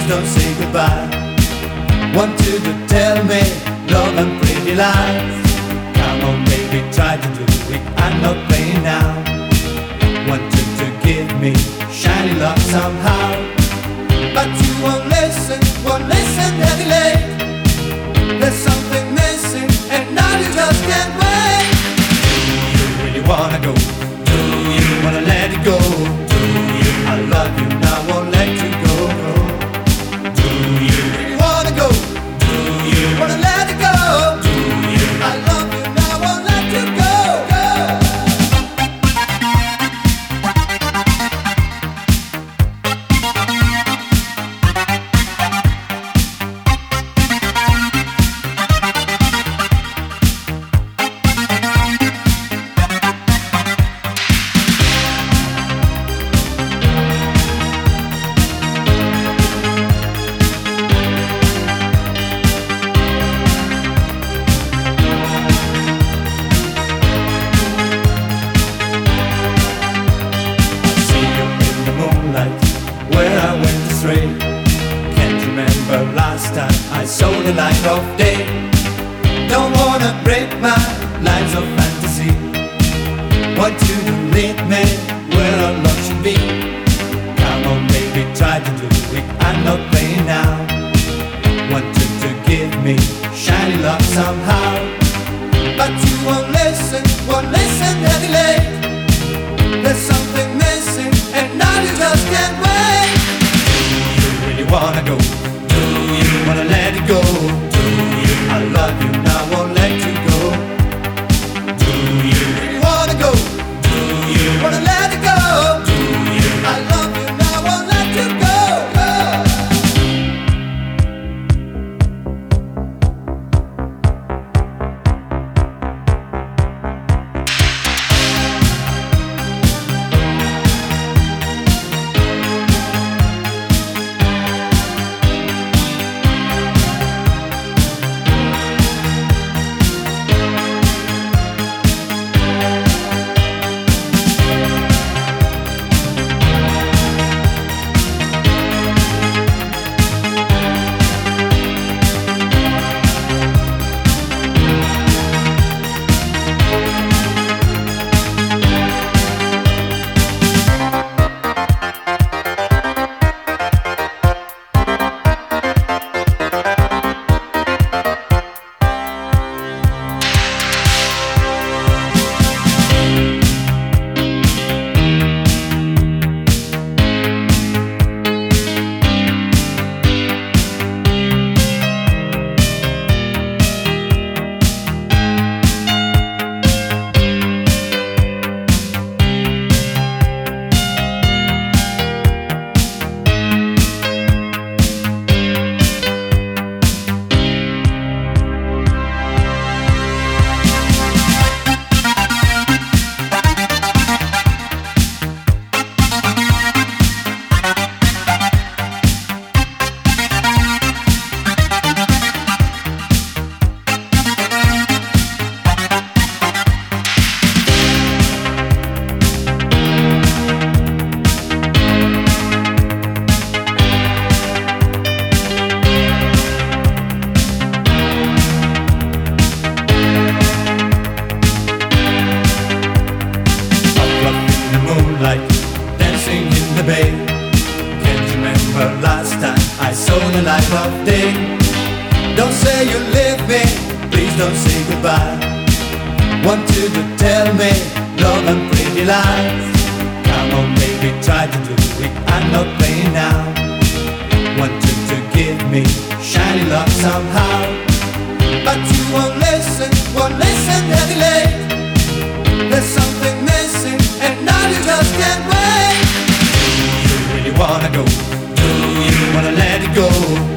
please don't say goodbye. Want you to tell me love and pretty lies. Come on baby, try to do it, I'm not playing now. Want you to give me shiny love somehow, but you won't listen heavy late. There's something missing and now you just can't wait. Do you really wanna go? Do you wanna let it go? Do you? I love you now, won't let you go. Do you really wanna go? Do you wanna let it go? Do you? I love you now, won't let you go. Where I went astray, can't remember last time I saw the light of day. Don't wanna break my lines of fantasy. Want you to lead me where our love should be. Come on baby, try to do it, I'm not playing now. Want you to give me shiny love somehow, but you won't listen heavy late. There's something missing and now you just can't wait. Do you really wanna go? Do you wanna let it go? Do you? I love you now, won't let you go. Do you really wanna go? Do you wanna let it go? Do you? I love you now, won't let you go. Dancing in the bay. Can't remember last time I saw the light of day. Don't say you leave me, please don't say goodbye. Want you to tell me love and pretty lies. Come on baby, try to do it, I'm not playing now. Want you to give me shiny love somehow, but you won't listen heavy late. There's something missing and now you just can't wait. Do you really wanna go? Do you wanna let it go?